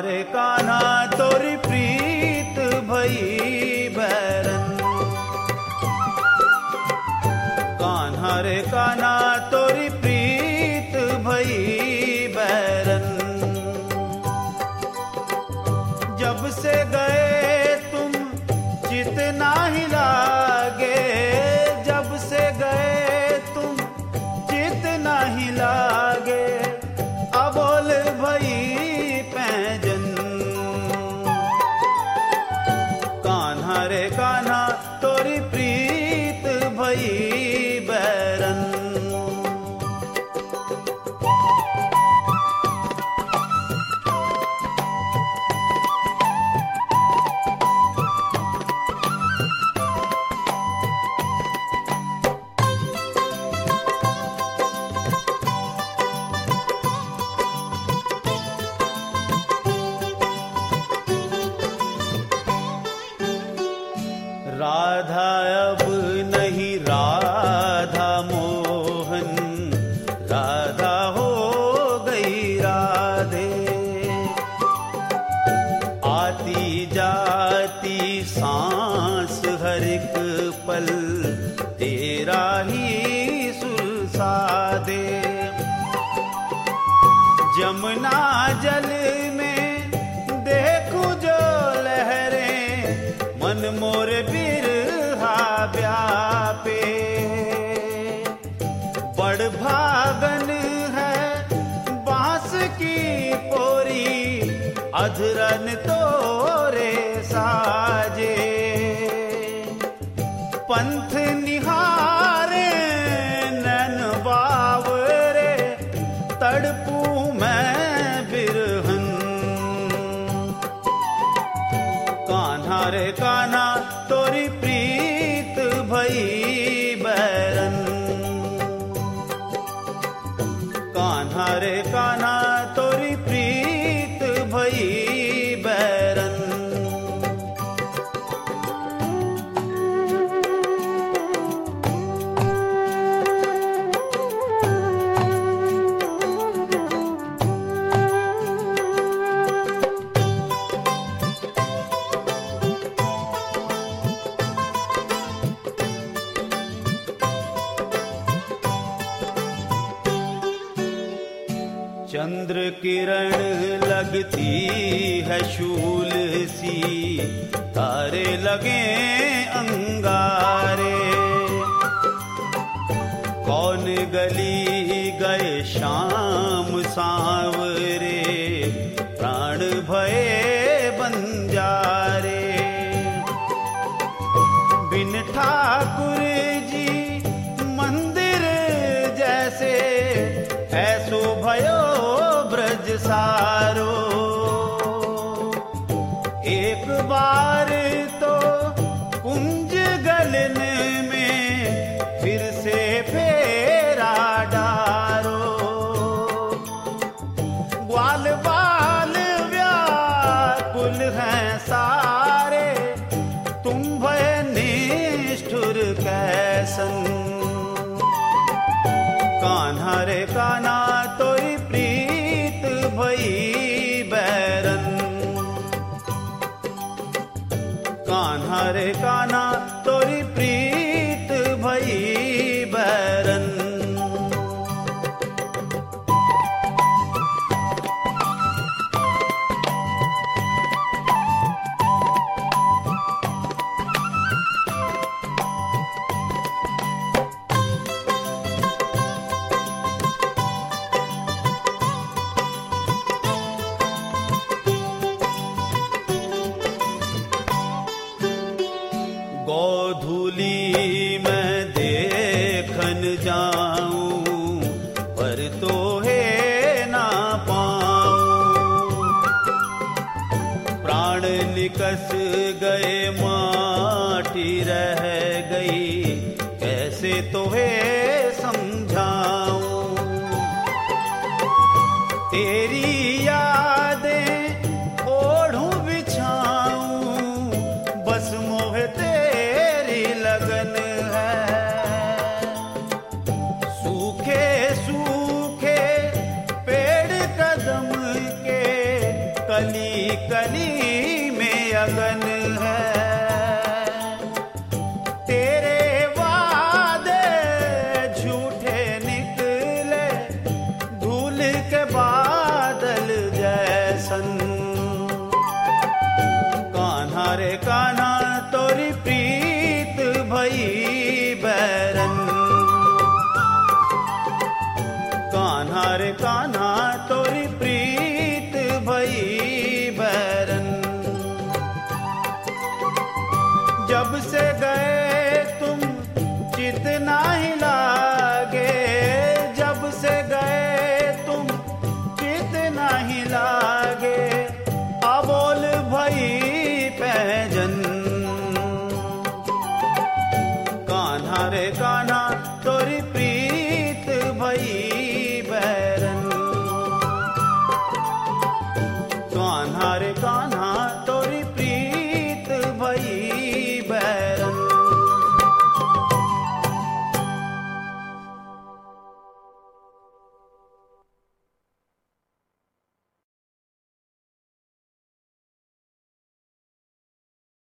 रे कान्हा तोरी प्रीत भई बैरन, कान्हा रे कान्हा तोरी प्रीत भई बैरन। जब से गए तुम चित नाही लागे, जब से गए तुम चित नाही लागे, अबोल भई पैजन। कान्हा रे कान्हा तोरी प्रीत भई बैरन। राधा अब नहीं राधा मोहन, राधा हो गई राधे। आती जाती सांस हर एक पल तेरा ही सुरसादे। जमुना जल में देखूं जो लहरें, मन मोर बिरहा व्यापे। बड़ भागन है बांस की पोरी, अधरन तोरे साजे। पंथ निहारे नैन बावरे, तड़पू मैं बिरहन। कान्हा रे कान्हा तोरी प्रीत भई बैरन, कान्हा रे कान्हा तोरी प्रीत भई बैरन। चंद्र किरण लगती है शूल सी, तारे लगे अंगारे। कौन गली गए शाम सांवरे, प्राण भये बंजारे। बिन ठाकुर जी मंदिर जैसे, ऐसो भयो ब्रज सारो। एक बार तो कुंज गलन में, फिर से फेरा डारो। ग्वाल बाल व्याकुल हैं सारे, तुम भय निष्ठुर कैसन। कान्हा रे कान्हा तोरी प्रीत भई बैरन, कान्हा रे कान्हा तोरी प्रीत भई बैरन। गोधूली मैं देखन जाऊं, पर तो है ना पाऊं। प्राण निकस गए माटी रह गई, कैसे तो है समझाऊं। तेरी यादें ओढ़ूं बिछाऊं, बस मोह तेरी लगन है। सूखे सूखे पेड़ कदम के कली बादल जैसन। कान्हा रे कान्हा तोरी प्रीत भई बैरन। कान्हा रे कान्हा तोरी प्रीत भई बैरन। जब से गए तुम चित नाही लागे, जब से गए तुम चित नाही लागे, अबोल भई पहजन। कान्हा रे कान्हा तोरी प्रीत भई बैरन। कान्हा रे कान्हा